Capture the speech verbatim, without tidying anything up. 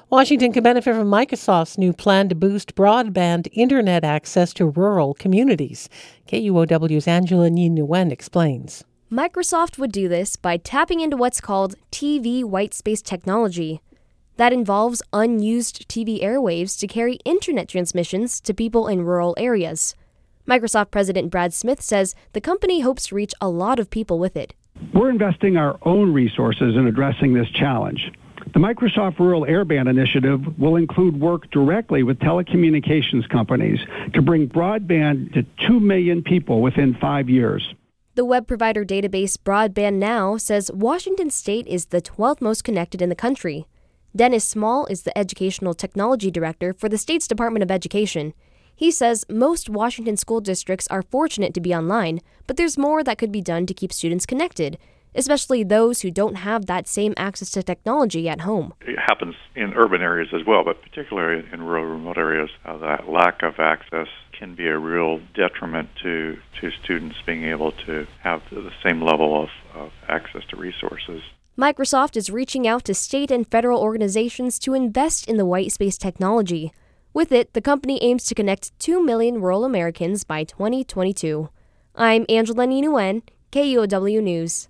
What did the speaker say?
Washington can benefit from Microsoft's new plan to boost broadband internet access to rural communities. K U O W's Angela Nguyen explains. Microsoft would do this by tapping into what's called T V whitespace technology. That involves unused T V airwaves to carry internet transmissions to people in rural areas. Microsoft President Brad Smith says the company hopes to reach a lot of people with it. We're investing our own resources in addressing this challenge. The Microsoft Rural Airband Initiative will include work directly with telecommunications companies to bring broadband to two million people within five years. The web provider database Broadband Now says Washington State is the twelfth most connected in the country. Dennis Small is the Educational Technology Director for the state's Department of Education. He says most Washington school districts are fortunate to be online, but there's more that could be done to keep students connected, especially those who don't have that same access to technology at home. It happens in urban areas as well, but particularly in rural, remote areas, uh, that lack of access can be a real detriment to, to students being able to have the same level of, of access to resources. Microsoft is reaching out to state and federal organizations to invest in the white space technology. With it, the company aims to connect two million rural Americans by twenty twenty-two. I'm Angela Nguyen, K U O W News.